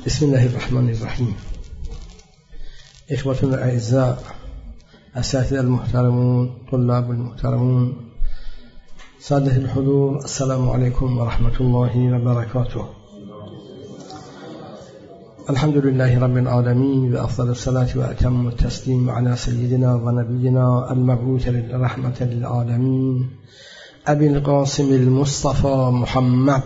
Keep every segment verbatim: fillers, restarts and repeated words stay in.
بسم الله الرحمن الرحيم. إخوتنا الأعزاء، أساتذة المحترمون، طلاب المحترمون، سادة الحضور، السلام عليكم ورحمة الله وبركاته. الحمد لله رب العالمين، وأفضل الصلاة وأتم التسليم على سيدنا ونبينا المبعوث رحمة للعالمين أبي القاسم المصطفى محمد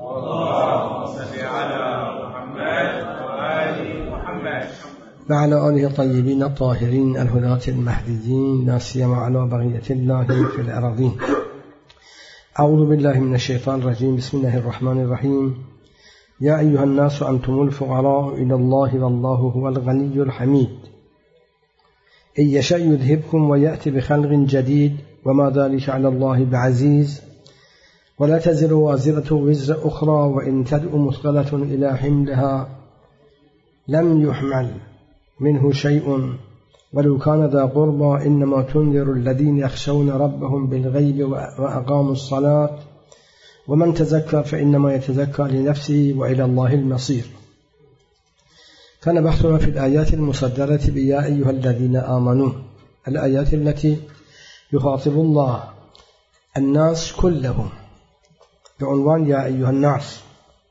وعلى آله الطيبين الطاهرين الهداة المهديين، لا سيما على بقية الله في الأراضين. أعوذ بالله من الشيطان الرجيم. بسم الله الرحمن الرحيم. يا أيها الناس أنتم الفقراء إلى الله والله هو الغني الحميد. إن يشاء يذهبكم ويأتي بخلق جديد وما ذلك على الله بعزيز. ولا تزر وازرة وزر أخرى وإن تدع مثقلة إلى حملها لم يحمل منه شيء ولو كان ذا قربى. إنما تنذر الذين يخشون ربهم بالغيب وأقاموا الصلاة ومن تزكى فإنما يتزكى لنفسه وإلى الله المصير. كان بحثنا في الآيات المصدرة بيا أيها الذين آمنوا، الآيات التي يخاطب الله الناس كلهم بعنوان يا أيها الناس.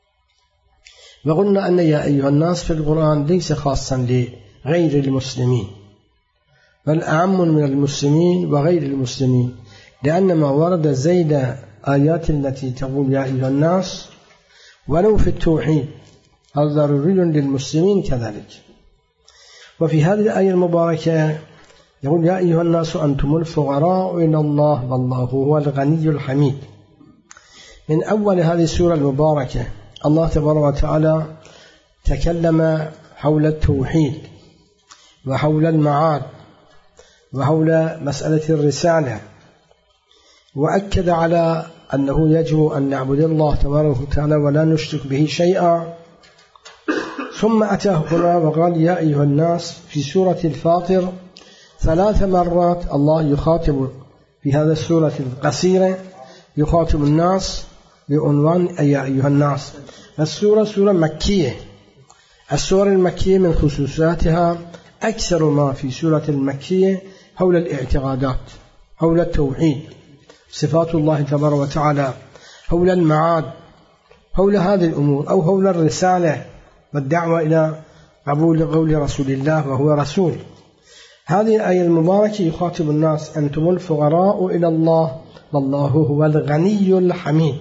وقلنا أن يا أيها الناس في القرآن ليس خاصا لغير المسلمين، بل أعم من المسلمين وغير المسلمين، لأن ما ورد زيد آيات التي تقول يا أيها الناس ولو في التوحيد هذا ضروري للمسلمين كذلك. وفي هذه الآية المباركة يقول يا أيها الناس أنتم الفقراء إلى الله والله هو الغني الحميد. من أول هذه السورة المباركة الله تبارك وتعالى تكلم حول التوحيد وحول المعاد وحول مسألة الرسالة، وأكد على أنه يجب أن نعبد الله تبارك وتعالى ولا نشرك به شيئا. ثم أتى هنا وقال يا أيها الناس في سورة الفاطر ثلاث مرات. الله يخاطب في هذا السورة القصيرة يخاطب الناس بعنوان يا أيها الناس. السورة سورة مكية. السورة المكية من خصوصاتها أكثر ما في سورة المكية حول الاعتقادات، حول التوحيد، صفات الله تبارك وتعالى، حول المعاد، حول هذه الأمور، أو حول الرسالة والدعوة إلى قبول قول رسول الله وهو رسول. هذه الآية المباركة يخاطب الناس أنتم الفقراء إلى الله والله هو الغني الحميد.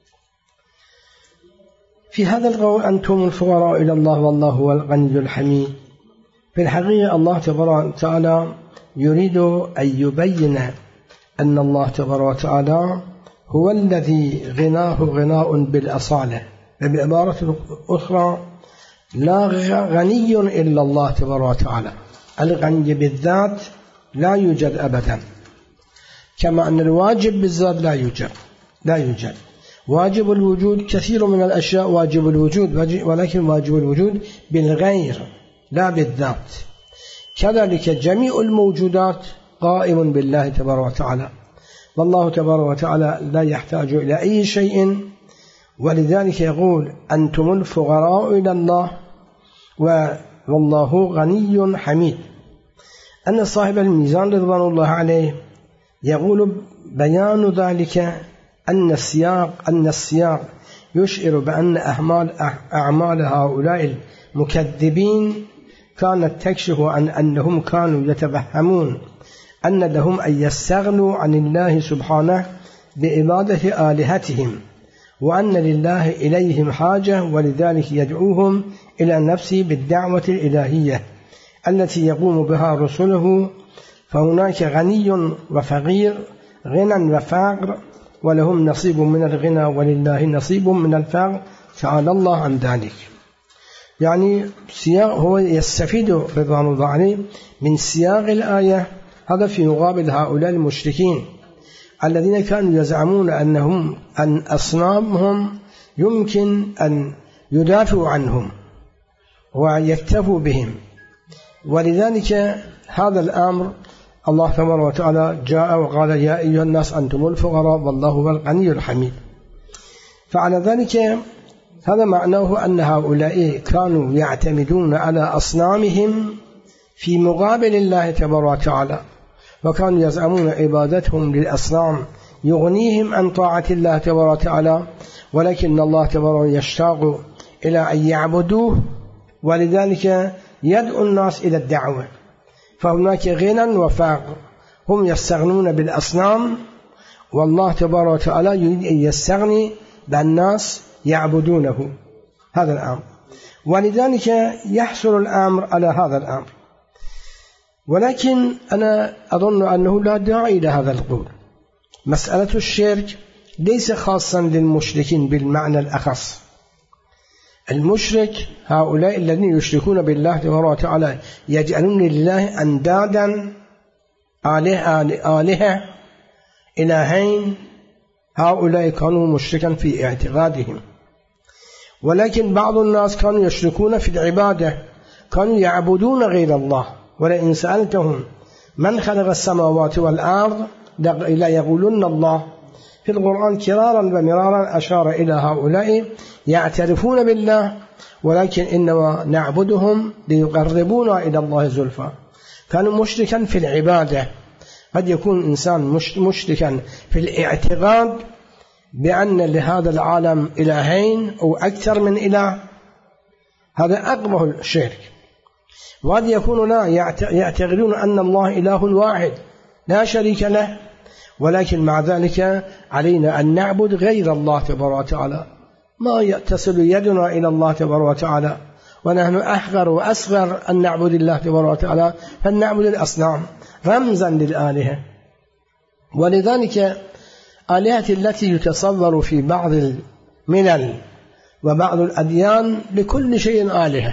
في هذا القول أنتم الفقراء إلى الله والله هو الغني الحميد، في الحقيقة الله تبارك وتعالى يريد أن يبين أن الله تبارك وتعالى هو الذي غناه غناء بالأصالة، وبعبارة أخرى لا غني إلا الله تبارك وتعالى. الغني بالذات لا يوجد أبدا، كما أن الواجب بالذات لا يوجد لا يوجد واجب الوجود كثير من الأشياء واجب الوجود، ولكن واجب الوجود بالغير لا بالذات. كذلك جميع الموجودات قائم بالله تبارك وتعالى، والله تبارك وتعالى لا يحتاج إلى أي شيء. ولذلك يقول أنتم الفقراء إلى الله والله غني حميد. أن صاحب الميزان رضوان الله عليه يقول بيان ذلك أن السياق أن السياق يشعر بأن أعمال أعمال هؤلاء المكذبين كانت تكشف عن أنهم كانوا يتوهمون أن لهم أن يستغنوا عن الله سبحانه بعبادة آلهتهم، وأن لله إليهم حاجة، ولذلك يدعوهم إلى نفسه بالدعوة الإلهية التي يقوم بها رسله. فهناك غني وفقير، غنى وفقر، ولهم نصيب من الغنى ولله نصيب من الفقر، تعالى الله عن ذلك. يعني سياق هو يستفيد رضوان الله عليه من سياق الآية. هذا في مقابل هؤلاء المشركين الذين كانوا يزعمون أنهم أن أصنامهم يمكن أن يدافعوا عنهم ويكتفوا بهم. ولذلك هذا الأمر الله تبارك وتعالى جاء وقال يا أيها الناس أنتم الفقراء والله هو الغني الحميد. فعلى ذلك هذا معناه أن هؤلاء كانوا يعتمدون على أصنامهم في مقابل الله تبارك وتعالى، وكانوا يزعمون عبادتهم للأصنام يغنيهم عن طاعة الله تبارك وتعالى، ولكن الله تبارك يشتاق إلى أن يعبدوه، ولذلك يدعو الناس إلى الدعوة. فهناك غنى وفقر، هم يستغنون بالأصنام، والله تبارك وتعالى يريد أن يستغني بالناس يعبدونه. هذا الأمر، ولذلك يحصل الأمر على هذا الأمر. ولكن أنا أظن أنه لا داعي لهذا القول. مسألة الشرك ليس خاصا للمشركين بالمعنى الأخص. المشرك هؤلاء الذين يشركون بالله تبارك وتعالى يجعلون لله أندادا آلهة آلهة إلهين، هؤلاء كانوا مشركا في اعتقادهم. ولكن بعض الناس كانوا يشركون في العبادة، كانوا يعبدون غير الله. ولئن سألتهم من خلق السماوات والأرض لا يقولون الله. في القرآن كرارا ومرارا أشار إلى هؤلاء يعترفون بالله، ولكن إنما نعبدهم ليقربونا إلى الله زلفى. كانوا مشركا في العبادة. قد يكون إنسان مشركا في الاعتقاد بأن لهذا العالم إلهين أو أكثر من إله، هذا أقبح الشرك. وقد يكون لا يعتقدون أن الله إله واحد لا شريك له، ولكن مع ذلك علينا أن نعبد غير الله تبارك وتعالى. ما تصل يدنا إلى الله تبارك وتعالى، ونحن أحقر وأصغر أن نعبد الله تبارك وتعالى، فلنعبد الأصنام رمزا للآلهة. ولذلك آلهة التي يتصور في بعض الملل وبعض الأديان لكل شيء آلهة.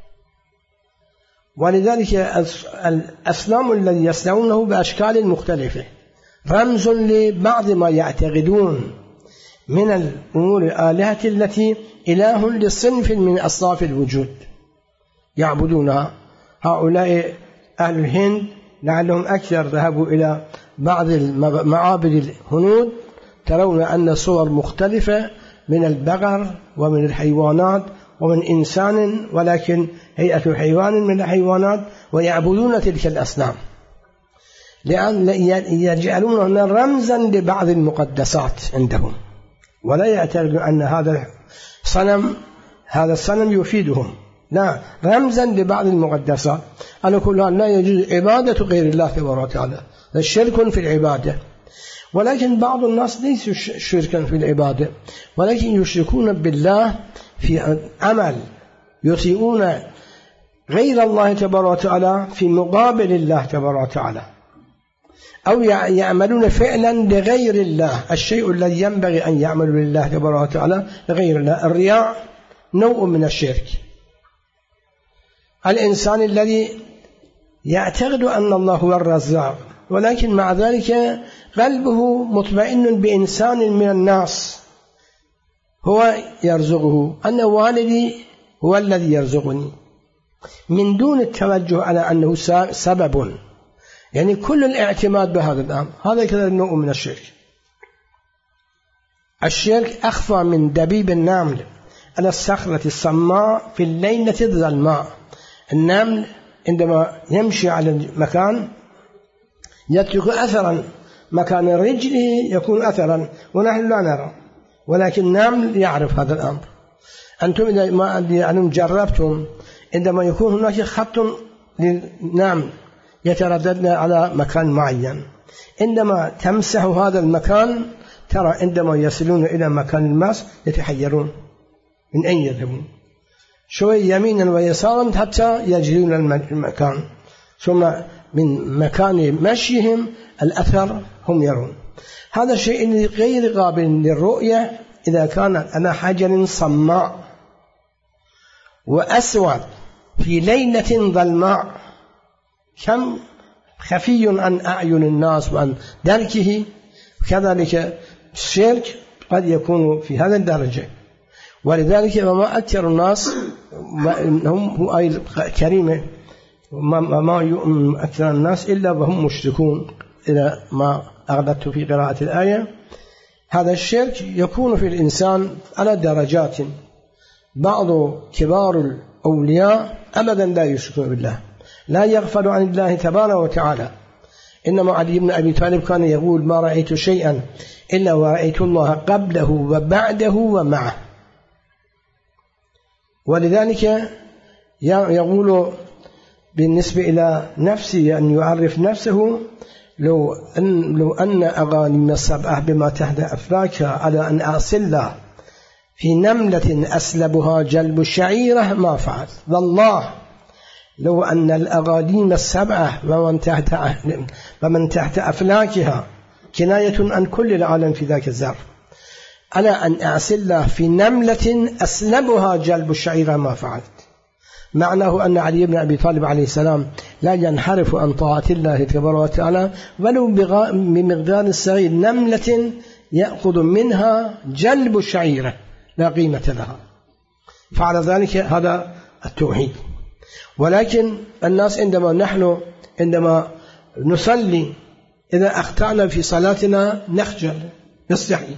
ولذلك الأصنام الذي يصنعونه بأشكال مختلفة رمز لبعض ما يعتقدون من الأمور الآلهة التي إله لصنف من أصناف الوجود يعبدونها. هؤلاء أهل الهند لعلهم أكثر ذهبوا إلى بعض معابد الهنود، ترون أن صور مختلفة من البقر ومن الحيوانات ومن إنسان، ولكن هيئة حيوان من الحيوانات، ويعبدون تلك الأصنام لأن يجعلون رمزا لبعض المقدسات عندهم، ولا يعتقدون أن هذا صنم هذا الصنم يفيدهم، لا، رمزا لبعض المقدسات. على كل حال لا يجوز عبادة غير الله تبارك وتعالى، الشرك في العبادة. ولكن بعض الناس ليسوا شركا في العبادة، ولكن يشركون بالله في عمل، يطيعون غير الله تبارك وتعالى في مقابل الله تبارك وتعالى، أو يعملون فعلا لغير الله الشيء الذي ينبغي أن يعمل لله تبارك وتعالى لغير الله. الرياء نوع من الشرك. الإنسان الذي يعتقد أن الله هو الرزاق، ولكن مع ذلك قلبه مطمئن بإنسان من الناس هو يرزقه، أن والدي هو الذي يرزقني، من دون التوجه على أنه سبب، يعني كل الاعتماد بهذا الأمر. هذا كذا نوع من الشرك. الشرك أخفى من دبيب النمل على الصخرة الصماء في الليلة الظلماء. النمل عندما يمشي على المكان يترك أثرا، مكان رجله يكون أثرا ونحن لا نرى، ولكن النمل يعرف هذا الأمر. أنتم إذا ما يعني جربتم، عندما يكون هناك خط للنمل يترددنا على مكان معين، عندما تمسح هذا المكان ترى عندما يصلون إلى مكان الماس يتحيرون من أين يذهبون، شوي يمينا ويسارا حتى يجرون المكان، ثم من مكان مشيهم الأثر هم يرون. هذا الشيء غير قابل للرؤية إذا كان على حجر صماء وأسود في ليلة ظلماء، كم خفي عن أعين الناس وعن دركه. كذلك الشرك قد يكون في هذا الدرجة. ولذلك وما أكثر الناس هم آية كريمة، وما يؤمن أكثر الناس إلا وهم مشركون، إلى ما أغلقت في قراءة الآية. هذا الشرك يكون في الإنسان على درجات، بعض كبار الأولياء أبدا لا يشركون بالله، لا يغفل عن الله تبارك وتعالى. إنما علي بن أبي طالب كان يقول: ما رأيت شيئا إلا ورأيت الله قبله وبعده ومعه. ولذلك يقول بالنسبة إلى نفسه أن يعرف نفسه: لو أن, لو أن أغانم السبعة بما تحت أفلاكها على أن أصل في نملة أسلبها جلب الشعيرة ما فعل. والله لو أن الأغانم السبعة ومن تحت, ومن تحت أفلاكها كناية عن كل العالم في ذاك الظرف، على أن أصل في نملة أسلبها جلب الشعيرة ما فعلت. معناه أن علي بن أبي طالب عليه السلام لا ينحرف عن طاعة الله تبارك وتعالى ولو بمقدار الصغير، نملة يأخذ منها جلب الشعيرة لا قيمة لها. فعلى ذلك هذا التوحيد. ولكن الناس عندما نحن عندما نصلي إذا أخطأنا في صلاتنا نخجل نستحي.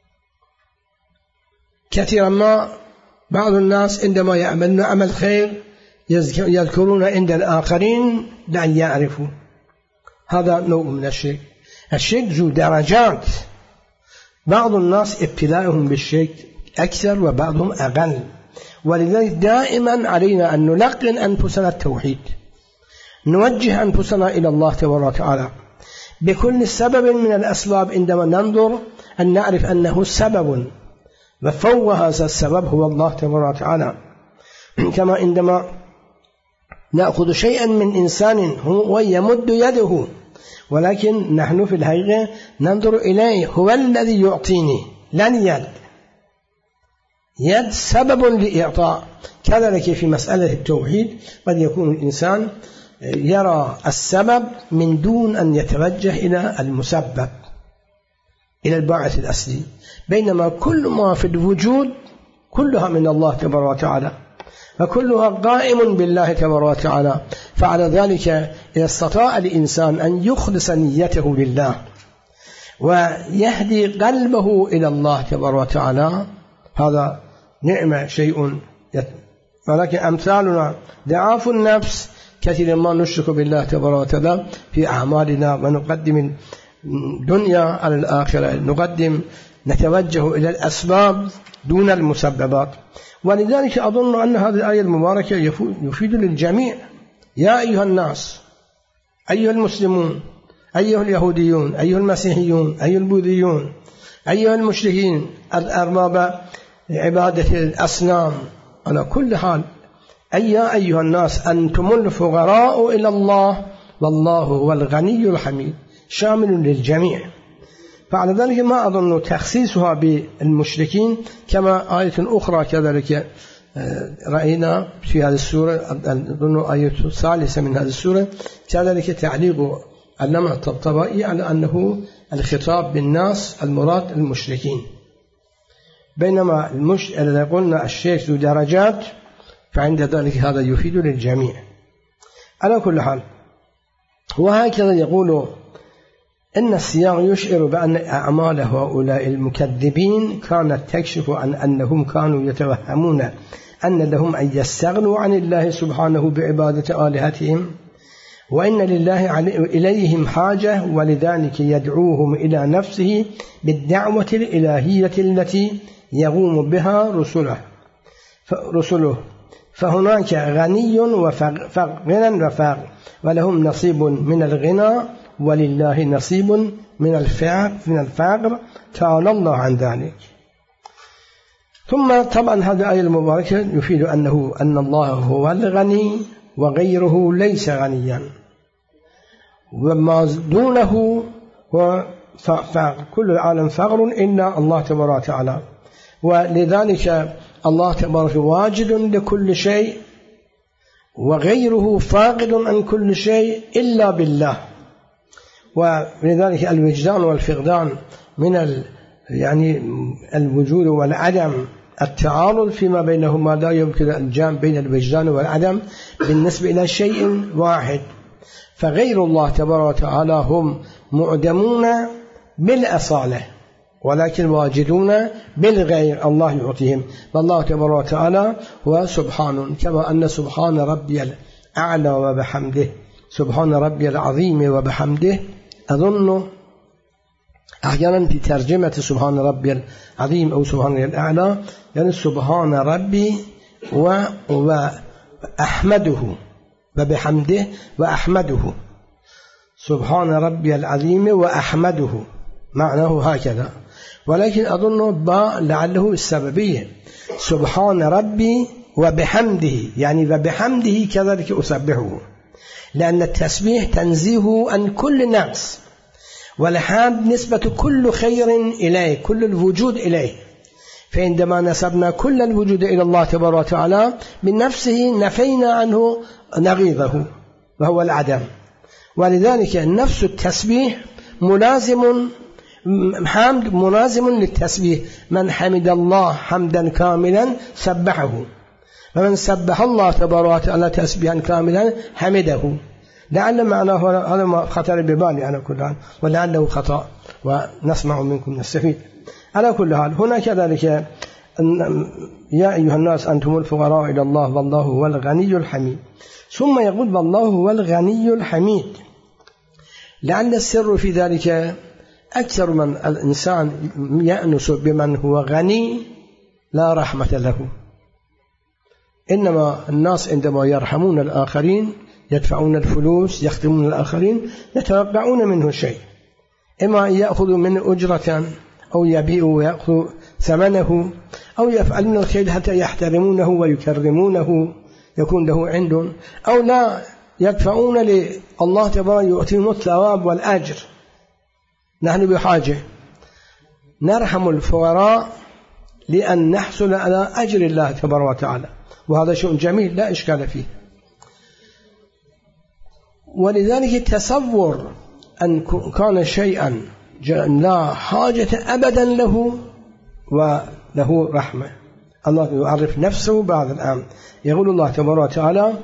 كثيرا ما بعض الناس عندما يعملون عمل خير يذكرون عند الآخرين لأن يعرفوا. هذا نوع من الشرك. الشرك ذو درجات، بعض الناس ابتلاءهم بالشرك أكثر وبعضهم أقل. ولذلك دائما علينا أن نلقن أنفسنا التوحيد، نوجه أنفسنا إلى الله تبارك وتعالى بكل سبب من الأسباب. عندما ننظر أن نعرف أنه سبب، وفوق هذا السبب هو الله تبارك وتعالى. كما عندما نأخذ شيئا من إنسان هو يمد يده، ولكن نحن في الحقيقة ننظر إليه هو الذي يعطيني، لن يد يد سبب لإعطاء. كذلك في مسألة التوحيد قد يكون الإنسان يرى السبب من دون أن يتوجه إلى المسبب، إلى الباعث الأصلي، بينما كل ما في الوجود كلها من الله تبارك وتعالى، فكلها قائم بالله تبارك وتعالى. فعلى ذلك إذا استطاع الإنسان أن يخلص نيته لله ويهدي قلبه إلى الله تبارك وتعالى، هذا نعمة شيء. ولكن أمثالنا ضعاف النفس كثيرا ما نشرك بالله تبارك وتعالى في أعمالنا، ونقدم الدنيا على الآخرة، نقدم نتوجه إلى الأسباب دون المسببات. ولذلك أظن أن هذه الآية المباركة يفيد للجميع: يا أيها الناس، أيها المسلمون، أيها اليهوديون، أيها المسيحيون، أيها البوذيون، أيها المشركين الأرباب عبادة الأصنام، على كل حال أي أيها الناس أنتم الفقراء إلى الله والله هو الغني الحميد، شامل للجميع. فعلى ذلك ما أظن تخصيصها بالمشركين، كما آية أخرى كذلك رأينا في هذه السورة، أظن آية الثالثة من هذه السورة، كذلك تعليق العلامة الطبطبائي على أنه الخطاب بالناس المراد المشركين، بينما المش... إذا قلنا الشرك ذو درجات فعند ذلك هذا يفيد للجميع. على كل حال، وهكذا يقول إن السياق يشعر بأن أعمال هؤلاء المكذبين كانت تكشف عن أنهم كانوا يتوهمون أن لهم أن يستغنوا عن الله سبحانه بعبادة آلهتهم، وإن لله إليهم حاجة، ولذلك يدعوهم إلى نفسه بالدعوة الإلهية التي يقوم بها رسله رسله فهناك غني وغنى وفقر، ولهم نصيب من الغنى ولله نصيب من الفقر من الفقر تعالى الله عن ذلك. ثم طبعا هذه الآية المباركة يفيد أنه أن الله هو الغني وغيره ليس غنيا، وما دونه هو فقر، كل العالم فقر إلا الله تبارك وتعالى. ولذلك الله تبارك واجد لكل شيء، وغيره فاقد عن كل شيء إلا بالله. ولذلك الوجدان والفقدان من ال يعني الوجود والعدم، التعارض فيما بينهما لا يمكن الجمع بين الوجدان والعدم بالنسبة إلى شيء واحد. فغير الله تبارك وتعالى هم معدمون بالأصالة، ولكن واجدون بالغير الله يعطيهم. والله تبارك وتعالى هو سبحان، كما أن سبحان ربي الأعلى وبحمده، سبحان ربي العظيم وبحمده. أظن أحيانا في ترجمة سبحان ربي العظيم أو سبحان ربي الأعلى يعني سبحان ربي وأحمده وبحمده وأحمده، سبحان ربي العظيم وأحمده معناه هكذا. ولكن أظن باء لعله السببية، سبحان ربي وبحمده يعني وبحمده كذلك أسبحه، لأن التسبيح تنزيه عن كل نقص، والحمد نسبة كل خير إليه، كل الوجود إليه. فعندما نسبنا كل الوجود إلى الله تبارك وتعالى بنفسه نفينا عنه نقيضه وهو العدم. ولذلك نفس التسبيح ملازم، حمد ملازم للتسبيح. من حمد الله حمدا كاملا سبحه، ومن سبح الله تبارك وتعالى تسبيحا كاملا حمده. لعل معناه هذا ما خطر ببالي أنا كل حال، ولعله خطأ ونسمع منكم نستفيد. على كل حال هنا كذلك يا أيها الناس أنتم الفقراء إلى الله والله هو الغني الحميد. ثم يقول والله هو الغني الحميد، لعل السر في ذلك أكثر من الإنسان يأنس بمن هو غني لا رحمة له. إنما الناس عندما يرحمون الآخرين يدفعون الفلوس يخدمون الآخرين يتوقعون منه شيء، إما يأخذ من أجرة أو يبيع ويأخذ ثمنه أو يفعل من الخير حتى يحترمونه ويكرمونه يكون له عندهم، أو لا يدفعون لله تبارك يؤتيهم الثواب والأجر. نحن بحاجة نرحم الفقراء لأن نحصل على أجر الله تبارك وتعالى، وهذا شيء جميل لا إشكال فيه. ولذلك تصور أن كان شيئا لا حاجة أبدا له وله رحمة. الله يعرف نفسه بعد الآن، يقول الله تبارك وتعالى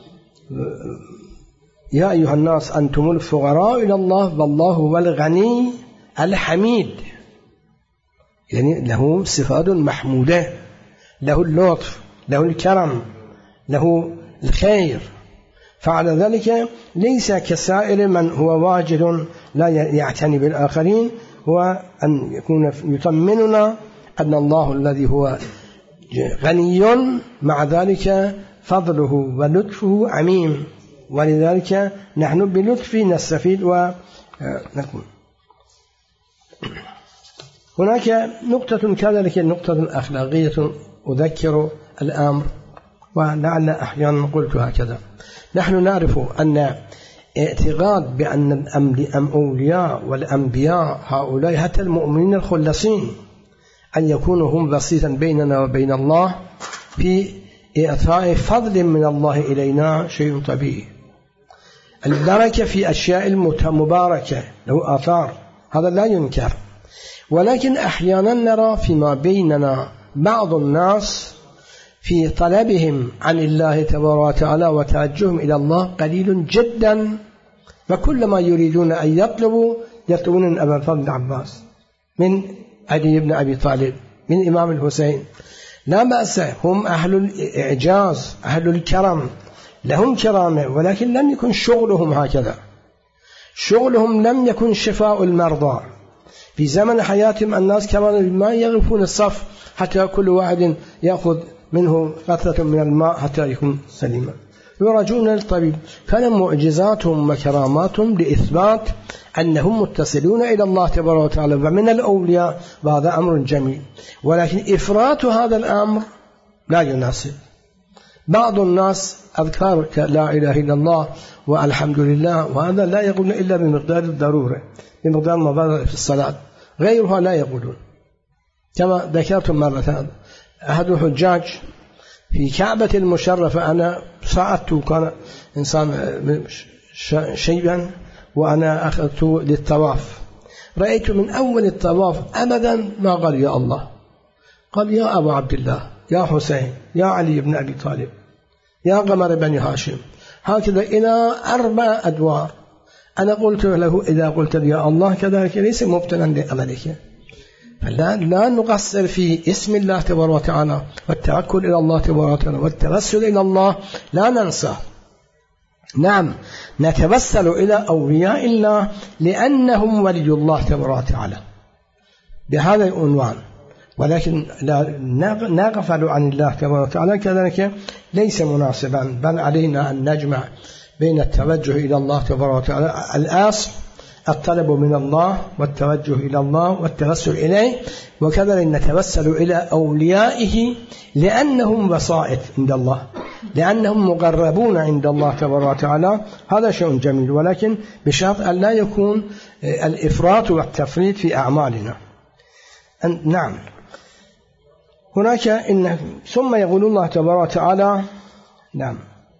يا أيها الناس أنتم الفقراء إلى الله والله هو الغني الحميد، يعني له صفات محمودة، له اللطف، له الكرم، له الخير. فعلى ذلك ليس كسائر من هو واجد لا يعتني بالآخرين، هو أن يكون يطمننا أن الله الذي هو غني مع ذلك فضله ولطفه عميم، ولذلك نحن بلطف نستفيد ونكون. هناك نقطة كذلك نقطة أخلاقية أذكر الأمر، ولعل أحيانا قلت هكذا. نحن نعرف أن اعتقاد بأن الأولياء والأنبياء هؤلاء حتى المؤمنين الخلصين أن يكونوا هم وسيطا بيننا وبين الله في إعطاء فضل من الله إلينا شيء طبيعي. البركة في أشياء المباركة له آثار، هذا لا ينكر. ولكن أحيانا نرى فيما بيننا بعض الناس في طلبهم عن الله تبارك وتعالى وتوجههم إلى الله قليل جدا، وكلما يريدون أن يطلبوا يطلبون أبا الفضل العباس من علي بن أبي طالب من إمام الحسين. لا بأس، هم أهل الإعجاز أهل الكرم لهم كرامة، ولكن لم يكن شغلهم هكذا. شغلهم لم يكن شفاء المرضى. في زمن حياتهم الناس كانوا ما يغرفون الصف حتى كل واحد يأخذ منه قطرة من الماء حتى يكون سليما، يراجعون للطبيب. كان معجزاتهم وكراماتهم لإثبات أنهم متصلون إلى الله تبارك وتعالى ومن الأولياء، وهذا أمر جميل. ولكن إفراط هذا الأمر لا يناسب. بعض الناس أذكار لا إله إلا الله والحمد لله، وهذا لا يقولون إلا بمقدار الضرورة، بمقدار ما بدأ في الصلاة، غيرها لا يقولون. كما ذكرت مرة أحد الحجاج في كعبة المشرفة، أنا ساعدت، كان إنسان شيئا وأنا أخذت للطواف، رأيت من أول الطواف أبدا ما قال يا الله، قال يا أبا عبد الله، يا حسين، يا علي بن أبي طالب، يا قمر بني هاشم، هكذا إلى أربع أدوار. أنا قلت له إذا قلت يا الله كذلك ليس مبتلا لأملك، فلا لا نقصر في اسم الله تبارك وتعالى والتوكل إلى الله تبارك وتعالى والتوسل إلى الله، لا ننسى. نعم نتوسل إلى أولياء الله لأنهم ولي الله تبارك وتعالى بهذا العنوان، ولكن لا نغفل عن الله تبارك وتعالى كذلك ليس مناسبا، بل علينا أن نجمع بين التوجه إلى الله تبارك وتعالى الأصل الطلب من الله والتوجه إلى الله والتوسل إليه، وكذلك نتوسل إلى أوليائه لأنهم وسائط عند الله، لأنهم مقربون عند الله تبارك وتعالى. هذا شيء جميل، ولكن بشرط أن لا يكون الإفراط والتفريط في أعمالنا. نعم هناك إن ثم يقول الله تبارك وتعالى نعم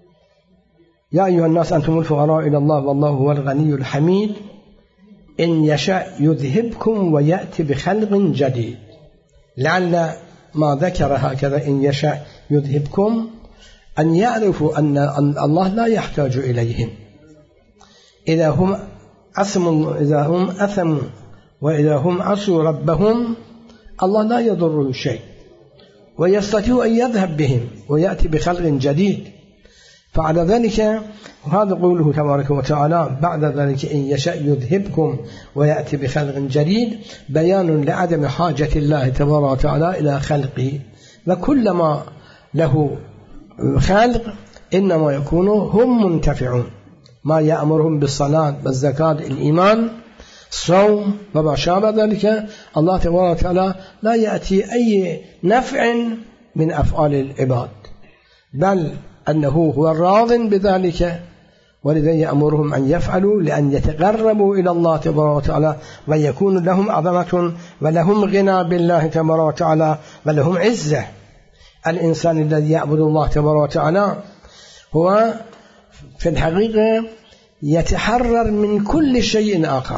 يا أيها الناس أنتم الفقراء إلى الله والله هو الغني الحميد إن يشاء يذهبكم ويأتي بخلق جديد. لعل ما ذكر هكذا إن يشاء يذهبكم أن يعرفوا أن الله لا يحتاج إليهم، إذا هم أثم إذا هم أثموا وإذا هم عصوا ربهم الله لا يضره شيء، ويستطيع أن يذهب بهم ويأتي بخلق جديد. فعلى ذلك هذا قوله تبارك وتعالى بعد ذلك إن يشاء يذهبكم ويأتي بخلق جديد بيان لعدم حاجة الله تبارك وتعالى إلى خلقه، وكلما له خلق إنما يكونوا هم منتفعون، ما يأمرهم بالصلاة والزكاة الإيمان الصوم وما شابه ذلك، الله تبارك وتعالى لا يأتي أي نفع من أفعال العباد، بل أنه هو الراض بذلك، ولذا يأمرهم أن يفعلوا لأن يتقربوا إلى الله تبارك وتعالى ويكون لهم عظمة ولهم غنى بالله تبارك وتعالى ولهم عزة. الإنسان الذي يعبد الله تبارك وتعالى هو في الحقيقة يتحرر من كل شيء آخر.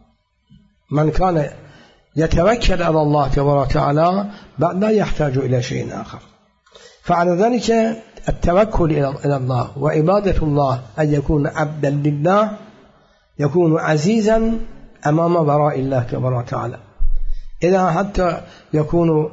من كان يتوكل على الله تبارك وتعالى لا يحتاج إلى شيء آخر. فعلى ذلك التوكل إلى الله وعبادة الله أن يكون عبدا لله، يكون عزيزا أمام براء الله تبارك وتعالى، إذا حتى يكون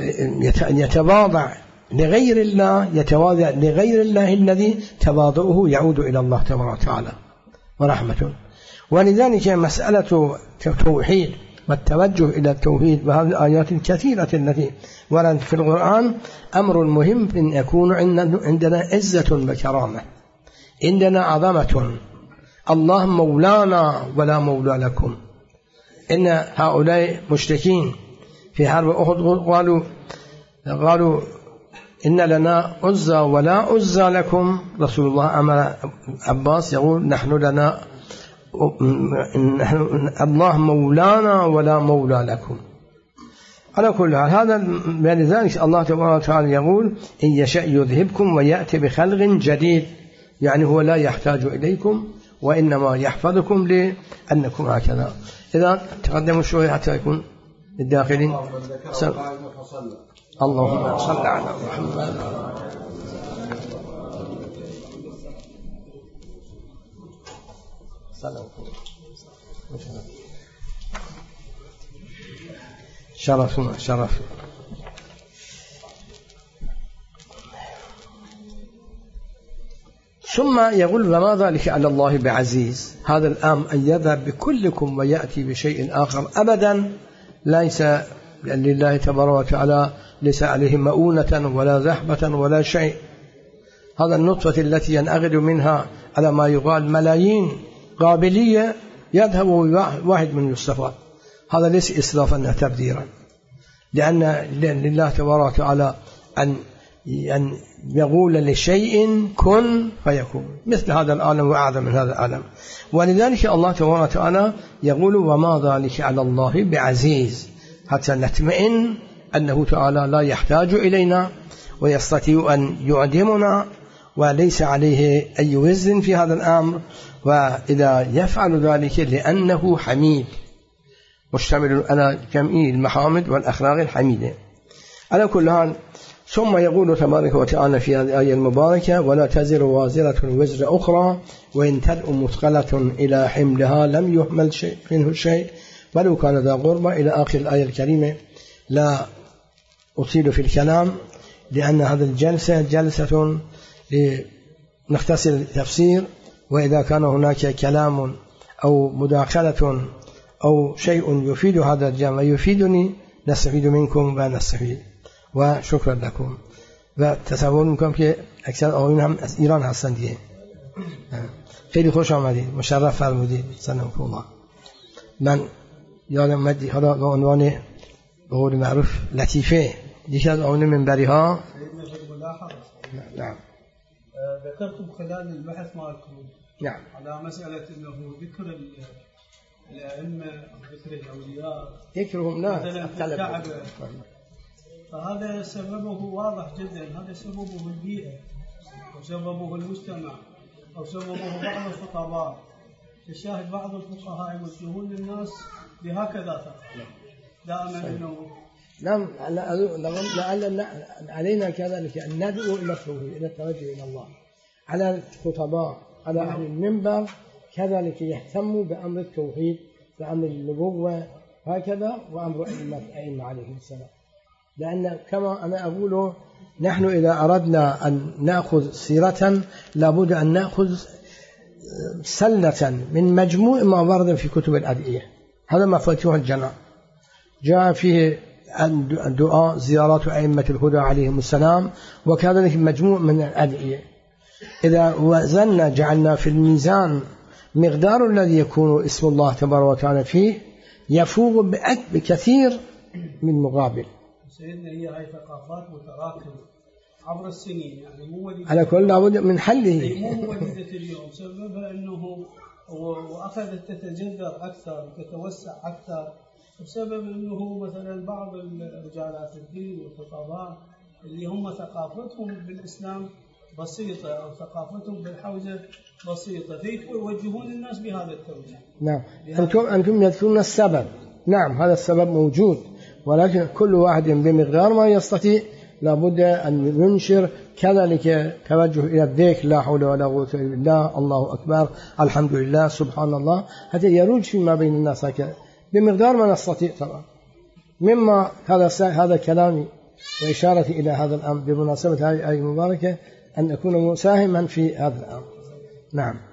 يتواضع لغير الله، يتواضع لغير الله الذي تواضعه يعود إلى الله تبارك وتعالى ورحمته. ولذلك مسألة التوحيد والتوجه إلى التوحيد وهذه الآيات الكثيرة التي وردت في القرآن أمر مهم أن يكون عندنا عزة وكرامة، عندنا عظمة. الله مولانا ولا مولى لكم. إن هؤلاء مشركين في حرب أحد قالوا قالوا إن لنا عزى ولا عزى لكم. رسول الله أمر عباس يقول نحن لنا الله مولانا ولا مولى لكم. على كل حال هذا لذلك الله تبارك وتعالى يقول إن يشاء يذهبكم ويأتي بخلق جديد، يعني هو لا يحتاج إليكم وإنما يحفظكم لأنكم هكذا. إذا تقدموا شوية حتى يكون الداخلين. اللهم صل على محمد. شرفنا شرف. ثم يقول وما ذلك على الله بعزيز. هذا الأمر أن يذهب بكلكم ويأتي بشيء آخر أبدا ليس لله تبارك وتعالى، ليس عليه مؤونة ولا ذهبة ولا شيء. هذا النطفة التي ينأغد منها على ما يقال ملايين قابلية يذهب واحد من يستفاد، هذا ليس إسرافا تبذيرا، لأن لله تبارك وتعالى أن أن يقول لشيء كن فيكون، مثل هذا العالم وأعظم من هذا العالم. ولذلك الله تبارك وتعالى يقول وما ذلك على الله بعزيز، حتى نطمئن أنه تعالى لا يحتاج إلينا ويستطيع أن يعدمنا وليس عليه أي وزن في هذا الأمر، وإذا يفعل ذلك لأنه حميد مشتمل على جميع المحامد والأخلاق الحميدة. على كل حال ثم يقول تبارك وتعالى في هذه الآية المباركة ولا تزر وازرة وزر أخرى وإن تدع مثقلة إلى حملها لم يحمل شيء منه شيء ولو كان ذا قربى إلى آخر الآية الكريمة. لا أطيل في الكلام لأن هذه الجلسة جلسة لنختصر التفسير، وإذا كان هناك كلام أو مداخلة أو شيء يفيد هذا الجمع يفيدني نستفيد منكم ونستفيد، وشكرا لكم. وتصور میکنم که اکثر آقایون هم از ایران هستند دیگه. خیلی خوش آمدید، مشرف فرمودید. سلام الله. من یادم اومد حالا به عنوان به قول معروف لطیفه یکی از آقایون منبری ها نعم ذكرتم خلال البحث مالكم نعم على مسألة انه ذكر الأئمة ذكر الأولياء ذكرهم لا مثلا في الكعبة، فهذا سببه واضح جدا، هذا سببه البيئة أو سببه المجتمع أو سببه بعض الخطباء. الشاهد بعض الفقهاء يوجهون للناس بهكذا ثقافة دائما انه نعم. لعل علينا كذلك أن ندعو إلى التوحيد، إلى التوجه إلى الله. على الخطباء على أهل المنبر كذلك يهتموا بأمر التوحيد، بأمر النبوة هكذا، وأمر الأئمة عليهم السلام. لأن كما أنا أقول نحن إذا أردنا أن نأخذ سيرة لابد أن نأخذ سلة من مجموع ما ورد في كتب الأدعية. هذا مفاتيح الجنة، جاء فيه الدعاء زيارات أئمة الهدى عليهم السلام، وكذلك مجموع من الأدعية. إذا وزننا جعلنا في الميزان مقدار الذي يكون اسم الله تبارك وتعالى فيه يفوق بكثير من مقابل. سيدنا هي هاي ثقافات متراكمة عبر السنين، يعني مو وليدة على كل لابد من حله، مو وليدة اليوم. سببها أنه وأخذت تتجذر أكثر وتتوسع أكثر، بسبب أنه مثلا بعض رجالات الدين والخطباء اللي هم ثقافتهم بالإسلام بسيطة أو ثقافتهم بالحوزة بسيطة، فيوجهون الناس بهذا التوجيه. نعم. أنتم أنتم يذكرون السبب، نعم هذا السبب موجود، ولكن كل واحد بمقدار ما يستطيع لابد أن ينشر كذلك توجه إلى الذكر، لا حول ولا قوة إلا بالله، الله أكبر، الحمد لله، سبحان الله، حتى يروج فيما بين الناس هكذا بمقدار ما نستطيع طبعا. مما هذا هذا كلامي وإشارة إلى هذا الأمر بمناسبة هذه الآية المباركة أن أكون مساهما في هذا الأمر. نعم.